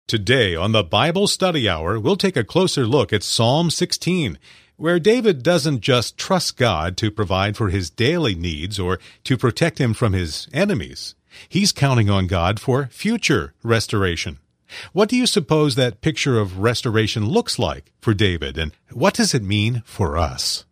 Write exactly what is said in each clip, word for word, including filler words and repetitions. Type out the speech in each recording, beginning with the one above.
Today on the Bible Study Hour, we'll take a closer look at Psalm sixteen, where David doesn't just trust God to provide for his daily needs or to protect him from his enemies. He's counting on God for future restoration. What do you suppose that picture of restoration looks like for David, and what does it mean for us?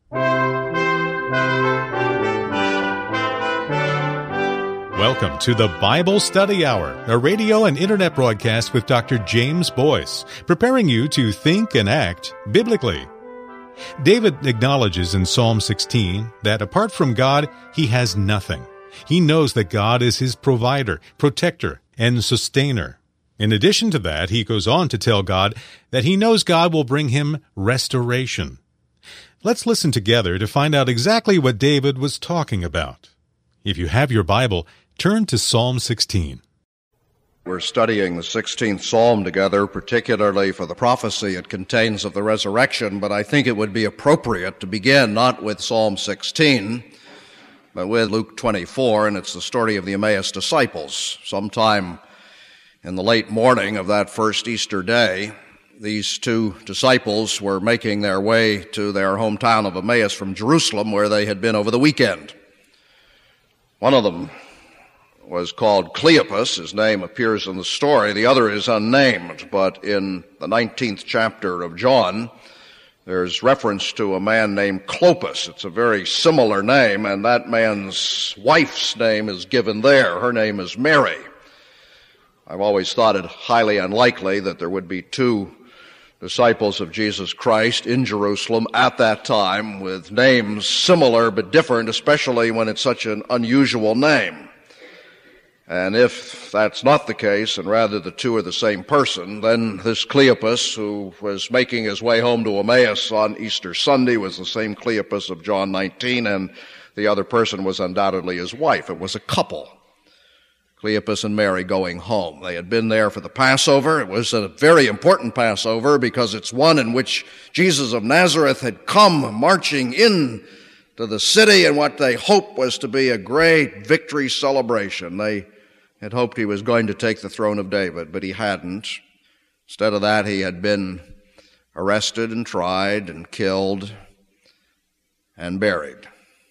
Welcome to the Bible Study Hour, a radio and internet broadcast with Doctor James Boyce, preparing you to think and act biblically. David acknowledges in Psalm sixteen that apart from God, he has nothing. He knows that God is his provider, protector, and sustainer. In addition to that, he goes on to tell God that he knows God will bring him restoration. Let's listen together to find out exactly what David was talking about. If you have your Bible, turn to Psalm sixteen. We're studying the sixteenth Psalm together, particularly for the prophecy it contains of the resurrection, but I think it would be appropriate to begin not with Psalm sixteen, but with Luke twenty-four, and it's the story of the Emmaus disciples. Sometime in the late morning of that first Easter day, these two disciples were making their way to their hometown of Emmaus from Jerusalem, where they had been over the weekend. One of them was called Cleopas. His name appears in the story. The other is unnamed, but in the nineteenth chapter of John, there's reference to a man named Clopas. It's a very similar name, and that man's wife's name is given there. Her name is Mary. I've always thought it highly unlikely that there would be two disciples of Jesus Christ in Jerusalem at that time with names similar but different, especially when it's such an unusual name. And if that's not the case, and rather the two are the same person, then this Cleopas, who was making his way home to Emmaus on Easter Sunday, was the same Cleopas of John nineteen, and the other person was undoubtedly his wife. It was a couple, Cleopas and Mary, going home. They had been there for the Passover. It was a very important Passover because it's one in which Jesus of Nazareth had come marching in to the city in what they hoped was to be a great victory celebration. They had hoped he was going to take the throne of David, but he hadn't. Instead of that, he had been arrested and tried and killed and buried.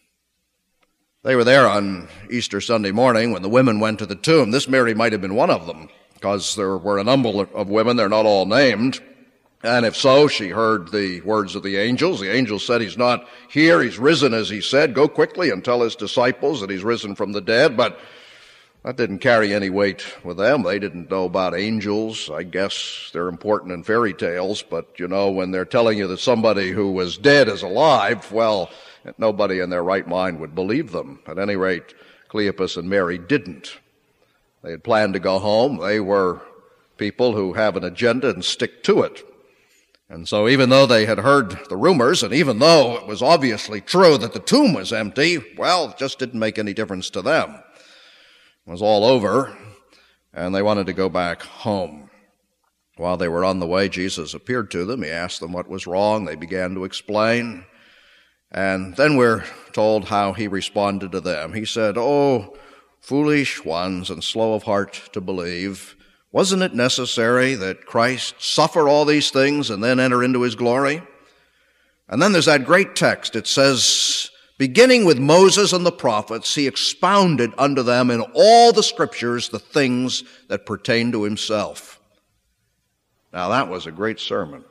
They were there on Easter Sunday morning when the women went to the tomb. This Mary might have been one of them, because there were a number of women. They're not all named. And if so, she heard the words of the angels. The angels said, he's not here, he's risen as he said. Go quickly and tell his disciples that he's risen from the dead. But that didn't carry any weight with them. They didn't know about angels. I guess they're important in fairy tales, but you know, when they're telling you that somebody who was dead is alive, well, nobody in their right mind would believe them. At any rate, Cleopas and Mary didn't. They had planned to go home. They were people who have an agenda and stick to it. And so even though they had heard the rumors, and even though it was obviously true that the tomb was empty, well, it just didn't make any difference to them. It was all over, and they wanted to go back home. While they were on the way, Jesus appeared to them. He asked them what was wrong. They began to explain. And then we're told how he responded to them. He said, "Oh, foolish ones and slow of heart to believe, wasn't it necessary that Christ suffer all these things and then enter into his glory?" And then there's that great text. It says, beginning with Moses and the prophets, he expounded unto them in all the scriptures the things that pertain to himself. Now that was a great sermon.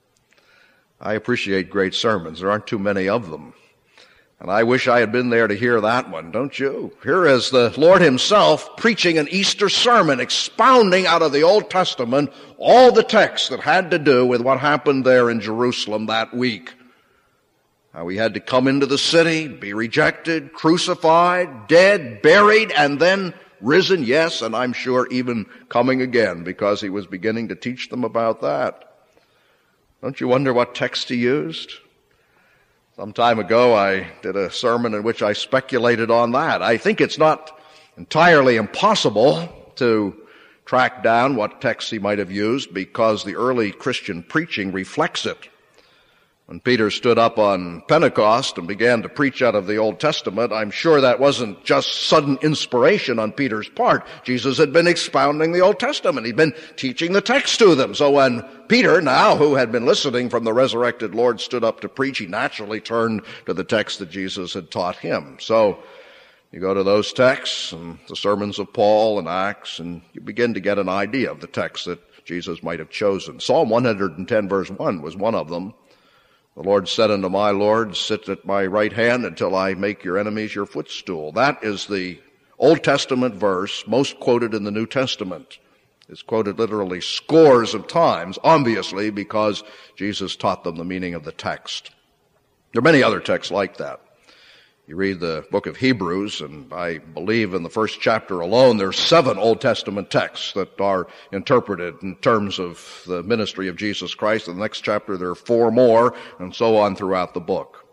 I appreciate great sermons. There aren't too many of them. And I wish I had been there to hear that one, don't you? Here is the Lord himself preaching an Easter sermon, expounding out of the Old Testament all the texts that had to do with what happened there in Jerusalem that week. How he had to come into the city, be rejected, crucified, dead, buried, and then risen, yes, and I'm sure even coming again, because he was beginning to teach them about that. Don't you wonder what text he used? Some time ago, I did a sermon in which I speculated on that. I think it's not entirely impossible to track down what text he might have used, because the early Christian preaching reflects it. When Peter stood up on Pentecost and began to preach out of the Old Testament, I'm sure that wasn't just sudden inspiration on Peter's part. Jesus had been expounding the Old Testament. He'd been teaching the text to them. So when Peter, now who had been listening from the resurrected Lord, stood up to preach, he naturally turned to the text that Jesus had taught him. So you go to those texts and the sermons of Paul and Acts, and you begin to get an idea of the text that Jesus might have chosen. Psalm one hundred ten verse one was one of them. The Lord said unto my Lord, sit at my right hand until I make your enemies your footstool. That is the Old Testament verse most quoted in the New Testament. It's quoted literally scores of times, obviously because Jesus taught them the meaning of the text. There are many other texts like that. You read the book of Hebrews, and I believe in the first chapter alone, there's seven Old Testament texts that are interpreted in terms of the ministry of Jesus Christ. In the next chapter, there are four more, and so on throughout the book.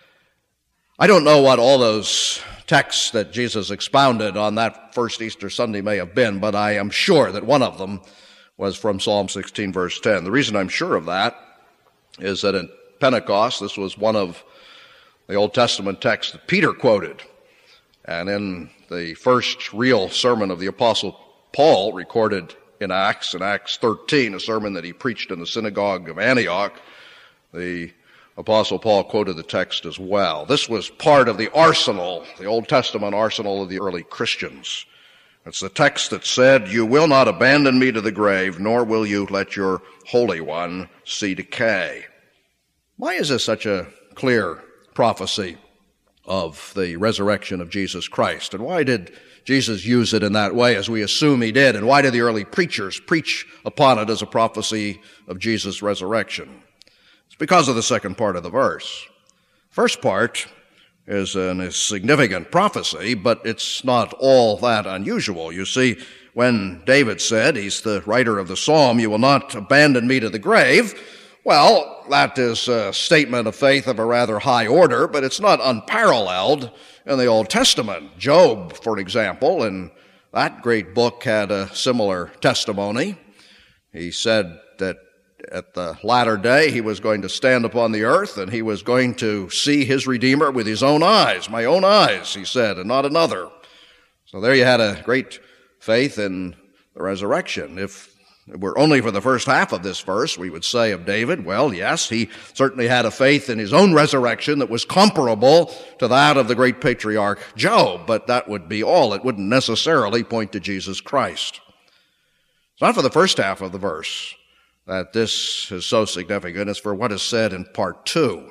I don't know what all those texts that Jesus expounded on that first Easter Sunday may have been, but I am sure that one of them was from Psalm sixteen, verse ten. The reason I'm sure of that is that at Pentecost, this was one of the Old Testament text that Peter quoted. And in the first real sermon of the Apostle Paul, recorded in Acts, in Acts thirteen, a sermon that he preached in the synagogue of Antioch, the Apostle Paul quoted the text as well. This was part of the arsenal, the Old Testament arsenal of the early Christians. It's the text that said, you will not abandon me to the grave, nor will you let your Holy One see decay. Why is this such a clear prophecy of the resurrection of Jesus Christ? And why did Jesus use it in that way, as we assume he did? And why did the early preachers preach upon it as a prophecy of Jesus' resurrection? It's because of the second part of the verse. First part is a significant prophecy, but it's not all that unusual. You see, when David said, he's the writer of the psalm, you will not abandon me to the grave, well, that is a statement of faith of a rather high order, but it's not unparalleled in the Old Testament. Job, for example, in that great book had a similar testimony. He said that at the latter day he was going to stand upon the earth and he was going to see his Redeemer with his own eyes, my own eyes, he said, and not another. So there you had a great faith in the resurrection. If it were only for the first half of this verse, we would say of David, well, yes, he certainly had a faith in his own resurrection that was comparable to that of the great patriarch Job, but that would be all. It wouldn't necessarily point to Jesus Christ. It's not for the first half of the verse that this is so significant. It's for what is said in part two.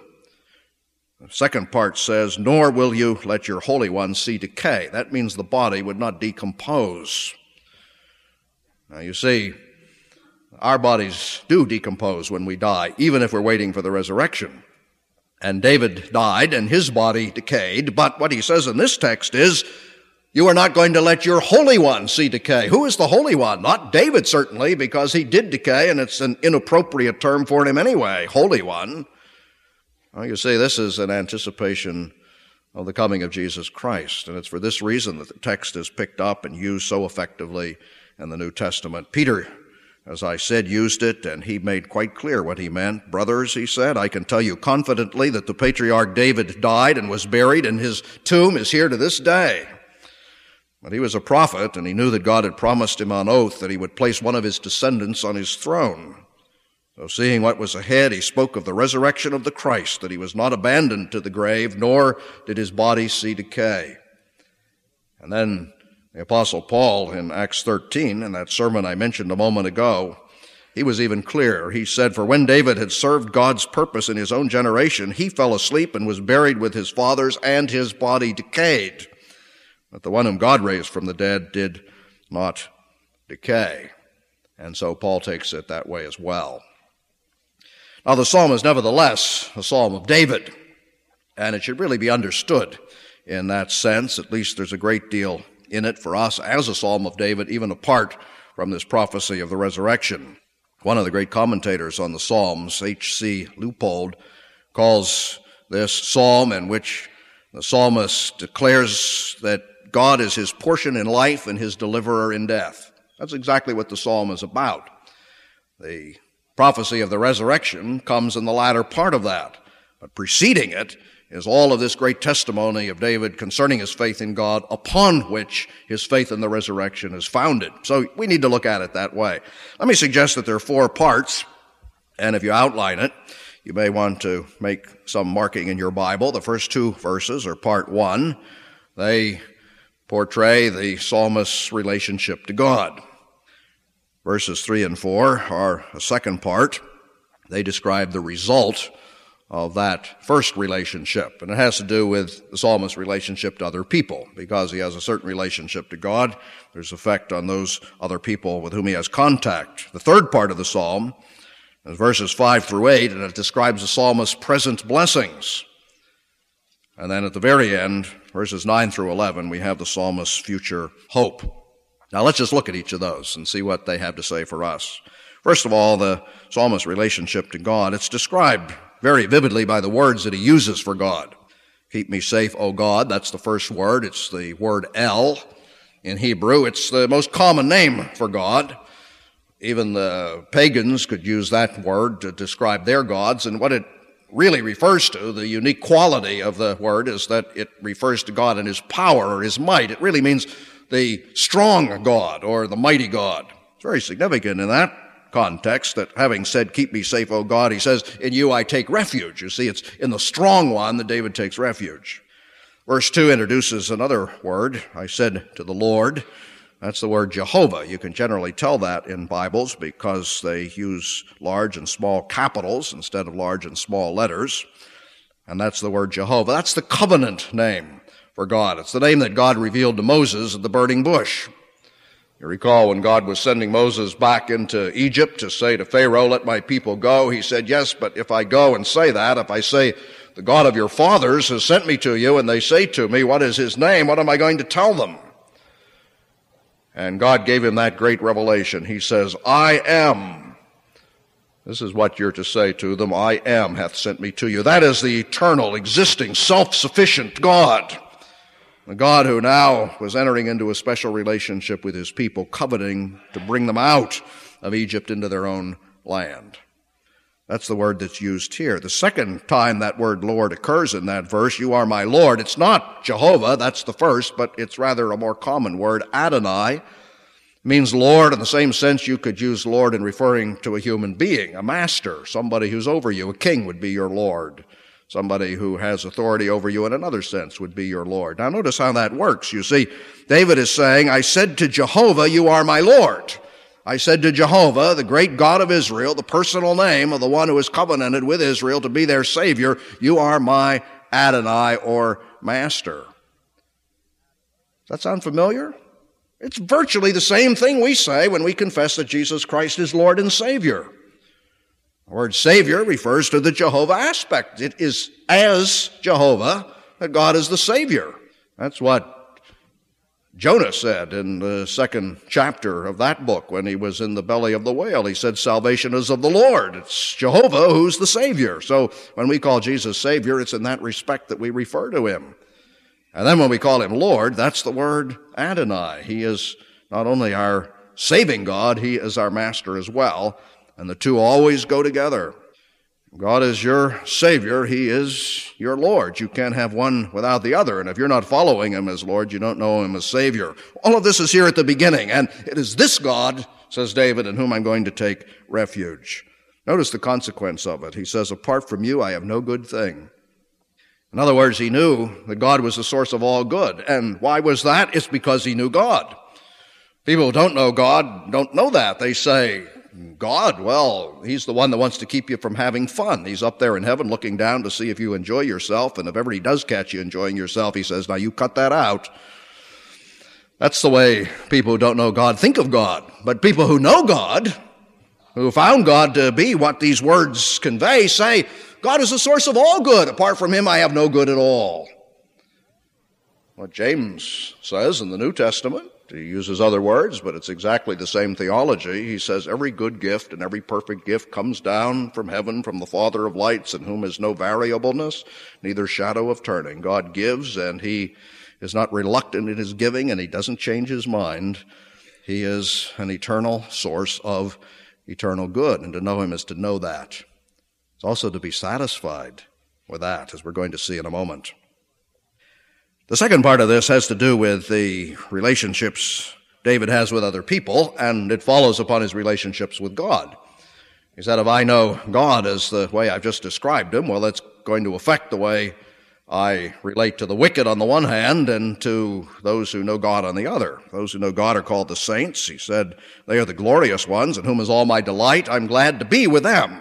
The second part says, nor will you let your Holy One see decay. That means the body would not decompose. Now you see, our bodies do decompose when we die, even if we're waiting for the resurrection. And David died and his body decayed, but what he says in this text is, you are not going to let your Holy One see decay. Who is the Holy One? Not David, certainly, because he did decay, and it's an inappropriate term for him anyway, Holy One. Well, you see, this is an anticipation of the coming of Jesus Christ, and it's for this reason that the text is picked up and used so effectively in the New Testament. Peter, as I said, used it, and he made quite clear what he meant. Brothers, he said, I can tell you confidently that the patriarch David died and was buried, and his tomb is here to this day. But he was a prophet, and he knew that God had promised him on oath that he would place one of his descendants on his throne. So seeing what was ahead, he spoke of the resurrection of the Christ, that he was not abandoned to the grave, nor did his body see decay. And then the Apostle Paul in Acts thirteen, in that sermon I mentioned a moment ago, he was even clearer. He said, for when David had served God's purpose in his own generation, he fell asleep and was buried with his fathers, and his body decayed. But the one whom God raised from the dead did not decay. And so Paul takes it that way as well. Now the psalm is nevertheless a psalm of David, and it should really be understood in that sense. At least there's a great deal in it for us as a psalm of David, even apart from this prophecy of the resurrection. One of the great commentators on the Psalms, H C Leupold, calls this psalm in which the psalmist declares that God is his portion in life and his deliverer in death. That's exactly what the psalm is about. The prophecy of the resurrection comes in the latter part of that. But preceding it is all of this great testimony of David concerning his faith in God, upon which his faith in the resurrection is founded. So we need to look at it that way. Let me suggest that there are four parts, and if you outline it, you may want to make some marking in your Bible. The first two verses are part one. They portray the psalmist's relationship to God. Verses three and four are a second part. They describe the result of that first relationship. And it has to do with the psalmist's relationship to other people. Because he has a certain relationship to God, there's effect on those other people with whom he has contact. The third part of the psalm is verses five through eight, and it describes the psalmist's present blessings. And then at the very end, verses nine through eleven, we have the psalmist's future hope. Now let's just look at each of those and see what they have to say for us. First of all, the psalmist's relationship to God. It's described very vividly by the words that he uses for God. Keep me safe, O God. That's the first word. It's the word El in Hebrew. It's the most common name for God. Even the pagans could use that word to describe their gods. And what it really refers to, the unique quality of the word, is that it refers to God in his power or his might. It really means the strong God or the mighty God. It's very significant in that context that having said, keep me safe, O God, he says, in you I take refuge. You see, it's in the strong one that David takes refuge. Verse two introduces another word. I said to the Lord. That's the word Jehovah. You can generally tell that in Bibles because they use large and small capitals instead of large and small letters. And that's the word Jehovah. That's the covenant name for God. It's the name that God revealed to Moses at the burning bush. You recall when God was sending Moses back into Egypt to say to Pharaoh, let my people go, he said, yes, but if I go and say that, if I say, the God of your fathers has sent me to you, and they say to me, what is his name? What am I going to tell them? And God gave him that great revelation. He says, I am. This is what you're to say to them. I am hath sent me to you. That is the eternal, existing, self-sufficient God. The God who now was entering into a special relationship with his people, coveting to bring them out of Egypt into their own land. That's the word that's used here. The second time that word Lord occurs in that verse, you are my Lord. It's not Jehovah, that's the first, but it's rather a more common word. Adonai means Lord in the same sense you could use Lord in referring to a human being, a master, somebody who's over you. A king would be your Lord. Somebody who has authority over you in another sense would be your Lord. Now notice how that works. You see, David is saying, I said to Jehovah, you are my Lord. I said to Jehovah, the great God of Israel, the personal name of the one who is covenanted with Israel to be their Savior, you are my Adonai or Master. Does that sound familiar? It's virtually the same thing we say when we confess that Jesus Christ is Lord and Savior. The word Savior refers to the Jehovah aspect. It is as Jehovah that God is the Savior. That's what Jonah said in the second chapter of that book when he was in the belly of the whale. He said, salvation is of the Lord. It's Jehovah who's the Savior. So when we call Jesus Savior, it's in that respect that we refer to him. And then when we call him Lord, that's the word Adonai. He is not only our saving God, he is our master as well. And the two always go together. God is your Savior. He is your Lord. You can't have one without the other. And if you're not following him as Lord, you don't know him as Savior. All of this is here at the beginning. And it is this God, says David, in whom I'm going to take refuge. Notice the consequence of it. He says, apart from you, I have no good thing. In other words, he knew that God was the source of all good. And why was that? It's because he knew God. People who don't know God don't know that. They say, God, well, he's the one that wants to keep you from having fun. He's up there in heaven looking down to see if you enjoy yourself, and if ever he does catch you enjoying yourself, he says, now you cut that out. That's the way people who don't know God think of God. But people who know God, who found God to be what these words convey, say, God is the source of all good. Apart from him, I have no good at all. What James says in the New Testament, he uses other words, but it's exactly the same theology. He says every good gift and every perfect gift comes down from heaven, from the Father of lights, in whom is no variableness, neither shadow of turning. God gives, and he is not reluctant in his giving, and he doesn't change his mind. He is an eternal source of eternal good, and to know him is to know that. It's also to be satisfied with that, as we're going to see in a moment. The second part of this has to do with the relationships David has with other people, and it follows upon his relationships with God. He said, if I know God as the way I've just described him, well, that's going to affect the way I relate to the wicked on the one hand and to those who know God on the other. Those who know God are called the saints. He said, they are the glorious ones, in whom is all my delight. I'm glad to be with them. On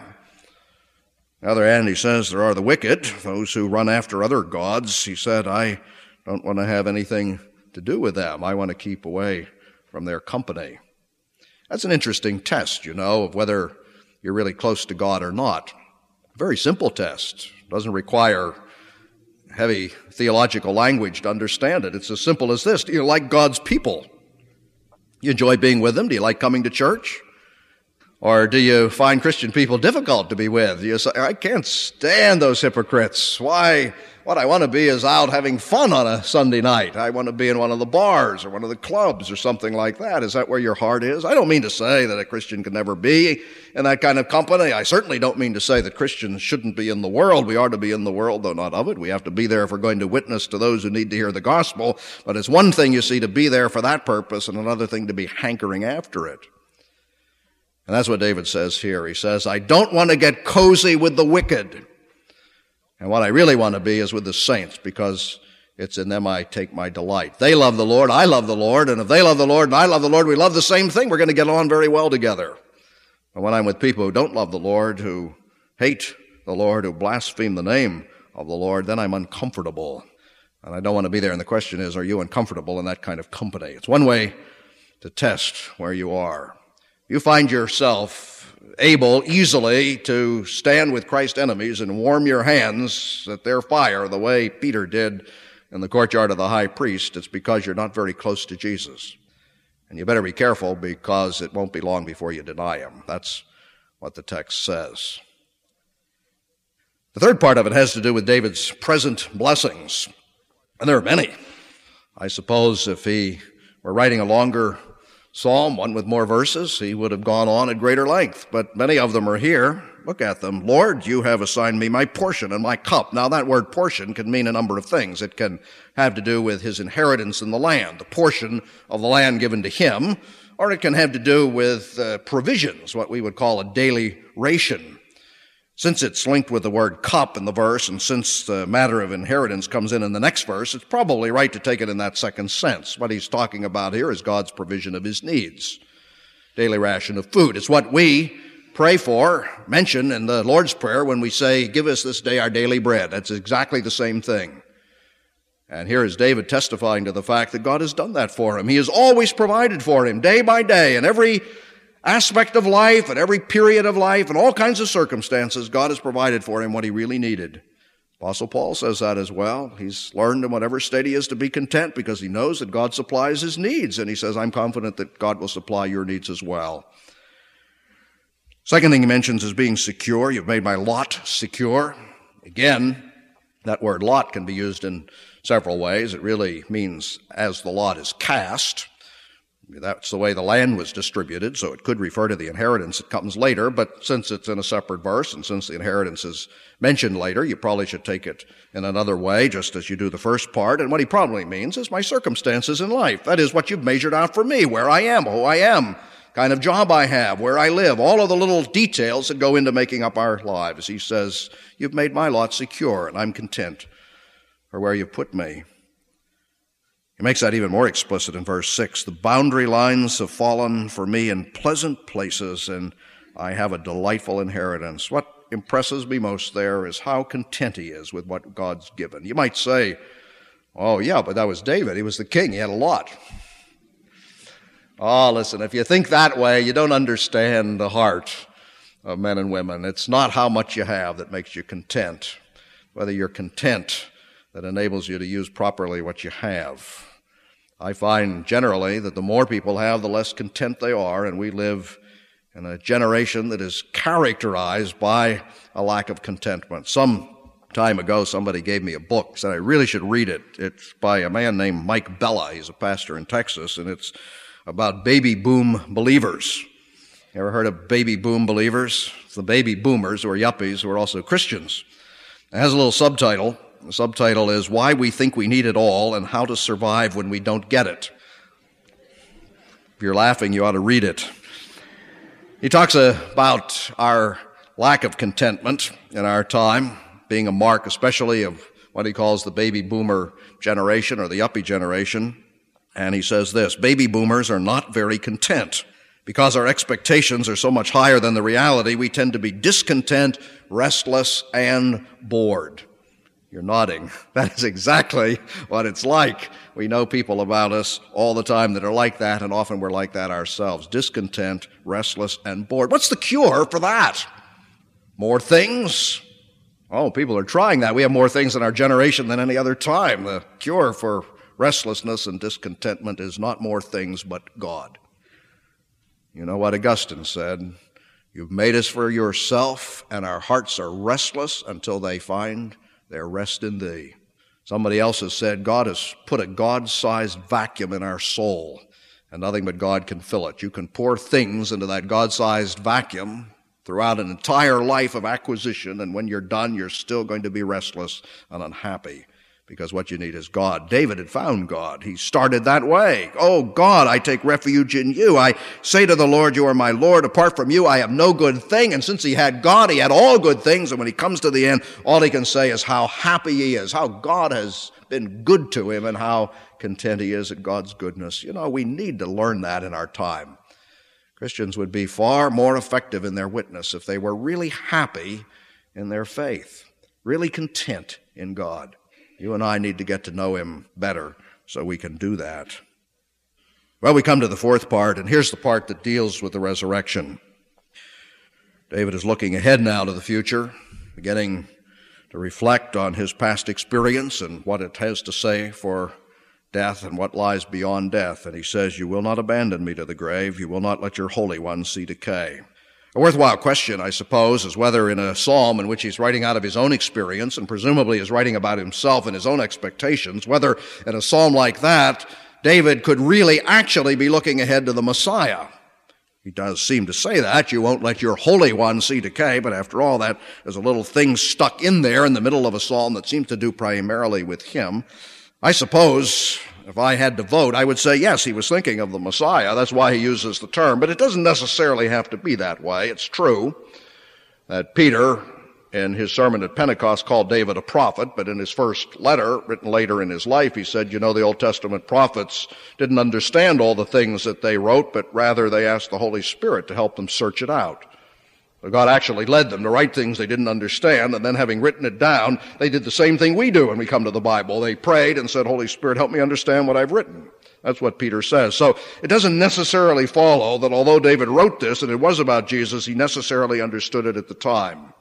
the other hand, he says, there are the wicked, those who run after other gods. He said, I don't want to have anything to do with them. I want to keep away from their company. That's an interesting test, you know, of whether you're really close to God or not. A very simple test. It doesn't require heavy theological language to understand it. It's as simple as this. Do you like God's people? You enjoy being with them? Do you like coming to church? Or do you find Christian people difficult to be with? You say, I can't stand those hypocrites. Why? What I want to be is out having fun on a Sunday night. I want to be in one of the bars or one of the clubs or something like that. Is that where your heart is? I don't mean to say that a Christian can never be in that kind of company. I certainly don't mean to say that Christians shouldn't be in the world. We are to be in the world, though not of it. We have to be there if we're going to witness to those who need to hear the gospel. But it's one thing, you see, to be there for that purpose, and another thing to be hankering after it. And that's what David says here. He says, I don't want to get cozy with the wicked. And what I really want to be is with the saints, because it's in them I take my delight. They love the Lord, I love the Lord, and if they love the Lord and I love the Lord, we love the same thing. We're going to get on very well together. But when I'm with people who don't love the Lord, who hate the Lord, who blaspheme the name of the Lord, then I'm uncomfortable. And I don't want to be there. And the question is, are you uncomfortable in that kind of company? It's one way to test where you are. You find yourself able easily to stand with Christ's enemies and warm your hands at their fire the way Peter did in the courtyard of the high priest. It's because you're not very close to Jesus. And you better be careful, because it won't be long before you deny him. That's what the text says. The third part of it has to do with David's present blessings. And there are many. I suppose if he were writing a longer psalm, one with more verses, he would have gone on at greater length. But many of them are here. Look at them. Lord, you have assigned me my portion and my cup. Now, that word portion can mean a number of things. It can have to do with his inheritance in the land, the portion of the land given to him, or it can have to do with uh, provisions, what we would call a daily ration. Since it's linked with the word cup in the verse, and since the matter of inheritance comes in in the next verse, it's probably right to take it in that second sense. What he's talking about here is God's provision of his needs. Daily ration of food. It's what we pray for, mention in the Lord's Prayer when we say, give us this day our daily bread. That's exactly the same thing. And here is David testifying to the fact that God has done that for him. He has always provided for him, day by day, in every aspect of life, and every period of life, and all kinds of circumstances. God has provided for him what he really needed. Apostle Paul says that as well. He's learned in whatever state he is to be content, because he knows that God supplies his needs. And he says, I'm confident that God will supply your needs as well. Second thing he mentions is being secure. You've made my lot secure. Again, that word lot can be used in several ways. It really means as the lot is cast. That's the way the land was distributed, so it could refer to the inheritance that comes later, but since it's in a separate verse, and since the inheritance is mentioned later, you probably should take it in another way, just as you do the first part. And what he probably means is my circumstances in life. That is what you've measured out for me, where I am, who I am, kind of job I have, where I live, all of the little details that go into making up our lives. He says, you've made my lot secure, and I'm content for where you've put me. He makes that even more explicit in verse six. The boundary lines have fallen for me in pleasant places, and I have a delightful inheritance. What impresses me most there is how content he is with what God's given. You might say, oh, yeah, but that was David. He was the king. He had a lot. Oh, listen, if you think that way, you don't understand the heart of men and women. It's not how much you have that makes you content, whether you're content that enables you to use properly what you have. I find generally that the more people have, the less content they are, and we live in a generation that is characterized by a lack of contentment. Some time ago, somebody gave me a book, said I really should read it. It's by a man named Mike Bella. He's a pastor in Texas, and it's about baby boom believers. You ever heard of baby boom believers? It's the baby boomers who are yuppies who are also Christians. It has a little subtitle. The subtitle is Why We Think We Need It All and How to Survive When We Don't Get It. If you're laughing, you ought to read it. He talks about our lack of contentment in our time, being a mark especially of what he calls the baby boomer generation or the yuppie generation. And he says this, baby boomers are not very content. Because our expectations are so much higher than the reality, we tend to be discontent, restless, and bored. You're nodding. That is exactly what it's like. We know people about us all the time that are like that, and often we're like that ourselves. Discontent, restless, and bored. What's the cure for that? More things? Oh, people are trying that. We have more things in our generation than any other time. The cure for restlessness and discontentment is not more things, but God. You know what Augustine said? You've made us for yourself, and our hearts are restless until they find their rest in thee. Somebody else has said, God has put a God-sized vacuum in our soul, and nothing but God can fill it. You can pour things into that God-sized vacuum throughout an entire life of acquisition, and when you're done, you're still going to be restless and unhappy. Because what you need is God. David had found God. He started that way. Oh, God, I take refuge in you. I say to the Lord, you are my Lord. Apart from you, I have no good thing. And since he had God, he had all good things. And when he comes to the end, all he can say is how happy he is, how God has been good to him, and how content he is at God's goodness. You know, we need to learn that in our time. Christians would be far more effective in their witness if they were really happy in their faith, really content in God. You and I need to get to know him better so we can do that. Well, we come to the fourth part, and here's the part that deals with the resurrection. David is looking ahead now to the future, beginning to reflect on his past experience and what it has to say for death and what lies beyond death. And he says, you will not abandon me to the grave. You will not let your Holy One see decay. A worthwhile question, I suppose, is whether in a psalm in which he's writing out of his own experience and presumably is writing about himself and his own expectations, whether in a psalm like that, David could really actually be looking ahead to the Messiah. He does seem to say that, you won't let your Holy One see decay, but after all that, there's a little thing stuck in there in the middle of a psalm that seems to do primarily with him. I suppose if I had to vote, I would say, yes, he was thinking of the Messiah. That's why he uses the term. But it doesn't necessarily have to be that way. It's true that Peter, in his sermon at Pentecost, called David a prophet, but in his first letter, written later in his life, he said, you know, the Old Testament prophets didn't understand all the things that they wrote, but rather they asked the Holy Spirit to help them search it out. God actually led them to write things they didn't understand, and then having written it down, they did the same thing we do when we come to the Bible. They prayed and said, Holy Spirit, help me understand what I've written. That's what Peter says. So it doesn't necessarily follow that although David wrote this and it was about Jesus, he necessarily understood it at the time.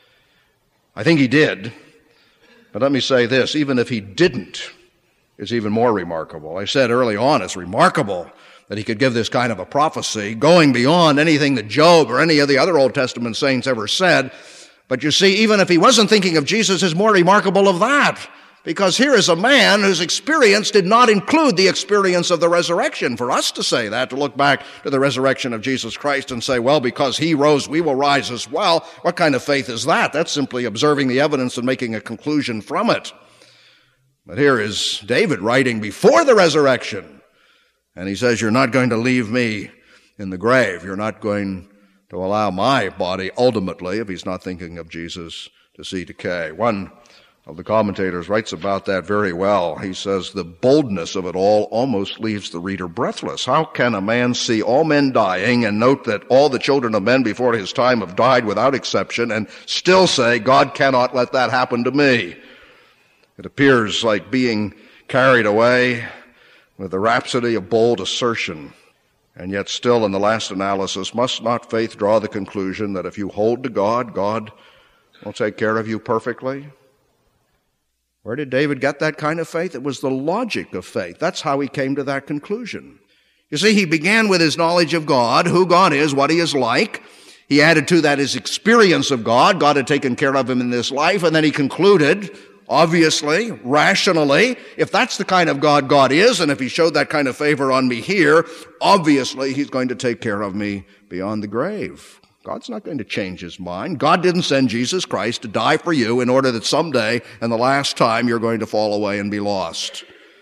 I think he did. But let me say this, even if he didn't, it's even more remarkable. I said early on, it's remarkable that he could give this kind of a prophecy, going beyond anything that Job or any of the other Old Testament saints ever said. But you see, even if he wasn't thinking of Jesus, it's more remarkable of that. Because here is a man whose experience did not include the experience of the resurrection. For us to say that, to look back to the resurrection of Jesus Christ and say, well, because he rose, we will rise as well, what kind of faith is that? That's simply observing the evidence and making a conclusion from it. But here is David writing before the resurrection. And he says, you're not going to leave me in the grave. You're not going to allow my body, ultimately, if he's not thinking of Jesus, to see decay. One of the commentators writes about that very well. He says, the boldness of it all almost leaves the reader breathless. How can a man see all men dying and note that all the children of men before his time have died without exception and still say, God cannot let that happen to me? It appears like being carried away with the rhapsody of bold assertion. And yet still in the last analysis, must not faith draw the conclusion that if you hold to God, God will take care of you perfectly? Where did David get that kind of faith? It was the logic of faith. That's how he came to that conclusion. You see, he began with his knowledge of God, who God is, what he is like. He added to that his experience of God. God had taken care of him in this life. And then he concluded, obviously, rationally, if that's the kind of God God is, and if he showed that kind of favor on me here, obviously he's going to take care of me beyond the grave. God's not going to change his mind. God didn't send Jesus Christ to die for you in order that someday and the last time you're going to fall away and be lost.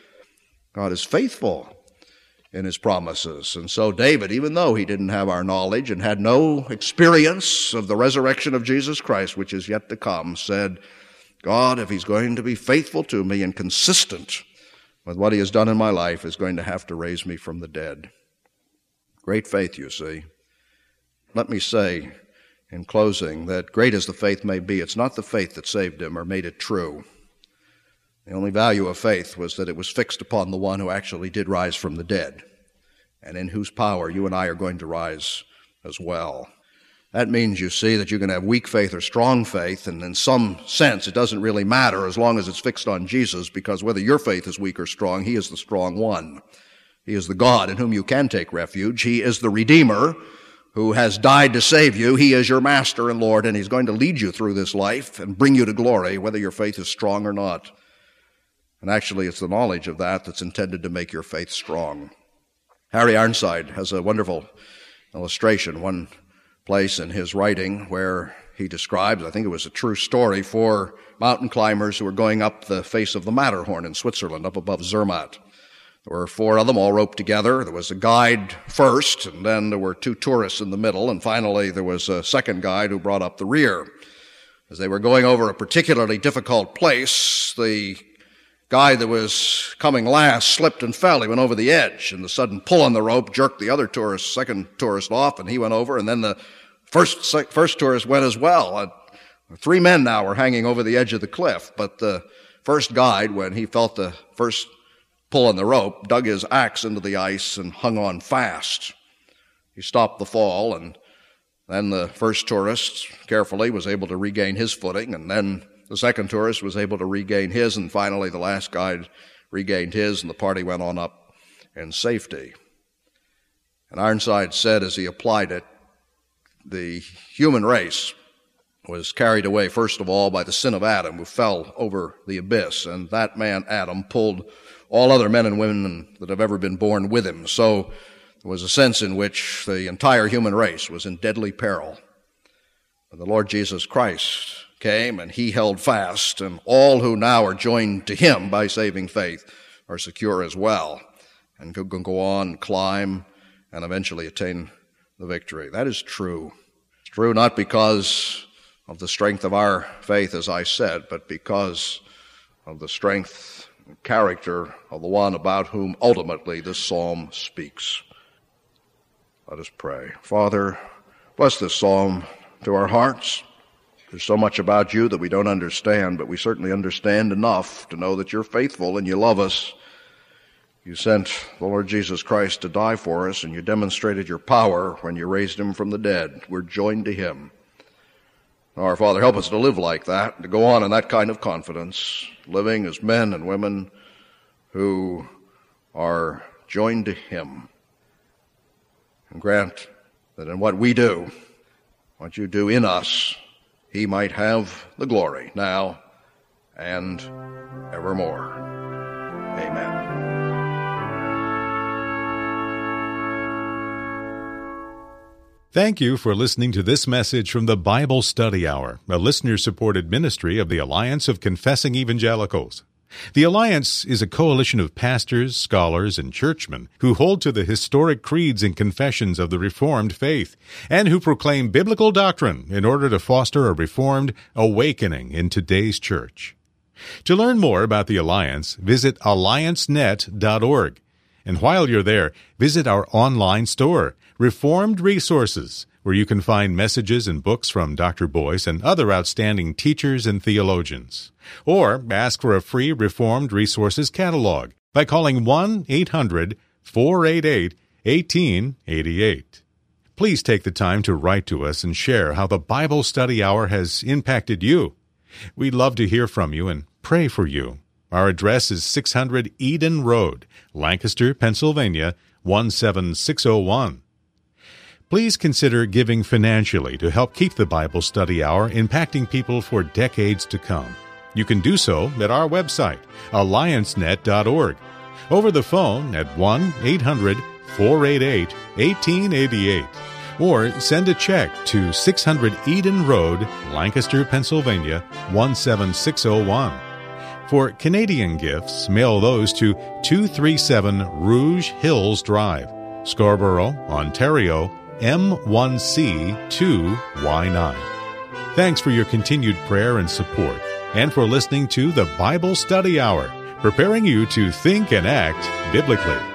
God is faithful in his promises. And so David, even though he didn't have our knowledge and had no experience of the resurrection of Jesus Christ, which is yet to come, said, God, if he's going to be faithful to me and consistent with what he has done in my life, is going to have to raise me from the dead. Great faith, you see. Let me say in closing that great as the faith may be, it's not the faith that saved him or made it true. The only value of faith was that it was fixed upon the one who actually did rise from the dead, and in whose power you and I are going to rise as well. That means, you see, that you can have weak faith or strong faith, and in some sense it doesn't really matter as long as it's fixed on Jesus, because whether your faith is weak or strong, he is the strong one. He is the God in whom you can take refuge. He is the Redeemer who has died to save you. He is your Master and Lord, and he's going to lead you through this life and bring you to glory, whether your faith is strong or not. And actually, it's the knowledge of that that's intended to make your faith strong. Harry Ironside has a wonderful illustration, one place in his writing where he describes, I think it was a true story, four mountain climbers who were going up the face of the Matterhorn in Switzerland, up above Zermatt. There were four of them all roped together. There was a guide first, and then there were two tourists in the middle, and finally there was a second guide who brought up the rear. As they were going over a particularly difficult place, the guy that was coming last slipped and fell. He went over the edge, and the sudden pull on the rope jerked the other tourist, second tourist off, and he went over, and then the first first tourist went as well. Uh, three men now were hanging over the edge of the cliff, but the first guide, when he felt the first pull on the rope, dug his axe into the ice and hung on fast. He stopped the fall, and then the first tourist carefully was able to regain his footing, and then the second tourist was able to regain his, and finally the last guide regained his, and the party went on up in safety. And Ironside said, as he applied it, the human race was carried away, first of all, by the sin of Adam, who fell over the abyss, and that man, Adam, pulled all other men and women that have ever been born with him. So there was a sense in which the entire human race was in deadly peril. And the Lord Jesus Christ came, and he held fast, and all who now are joined to him by saving faith are secure as well, and can go on and climb and eventually attain the victory. That is true. It's true not because of the strength of our faith, as I said, but because of the strength and character of the one about whom ultimately this psalm speaks. Let us pray. Father, bless this psalm to our hearts. There's so much about you that we don't understand, but we certainly understand enough to know that you're faithful and you love us. You sent the Lord Jesus Christ to die for us, and you demonstrated your power when you raised him from the dead. We're joined to him. Our Father, help us to live like that, to go on in that kind of confidence, living as men and women who are joined to him. And grant that in what we do, what you do in us, he might have the glory now and evermore. Amen. Thank you for listening to this message from the Bible Study Hour, a listener-supported ministry of the Alliance of Confessing Evangelicals. The Alliance is a coalition of pastors, scholars, and churchmen who hold to the historic creeds and confessions of the Reformed faith and who proclaim biblical doctrine in order to foster a Reformed awakening in today's church. To learn more about the Alliance, visit alliance net dot org. And while you're there, visit our online store, Reformed Resources, where you can find messages and books from Doctor Boyce and other outstanding teachers and theologians. Or ask for a free Reformed Resources catalog by calling one eight hundred four eight eight one eight eight eight. Please take the time to write to us and share how the Bible Study Hour has impacted you. We'd love to hear from you and pray for you. Our address is six hundred Eden Road, Lancaster, Pennsylvania, one seven six zero one. Please consider giving financially to help keep the Bible Study Hour impacting people for decades to come. You can do so at our website, alliance net dot org, over the phone at one eight hundred four eight eight one eight eight eight, or send a check to six hundred Eden Road, Lancaster, Pennsylvania, one seven six zero one. For Canadian gifts, mail those to two thirty-seven Rouge Hills Drive, Scarborough, Ontario, M one C two Y nine. Thanks for your continued prayer and support, and for listening to the Bible Study Hour, preparing you to think and act biblically.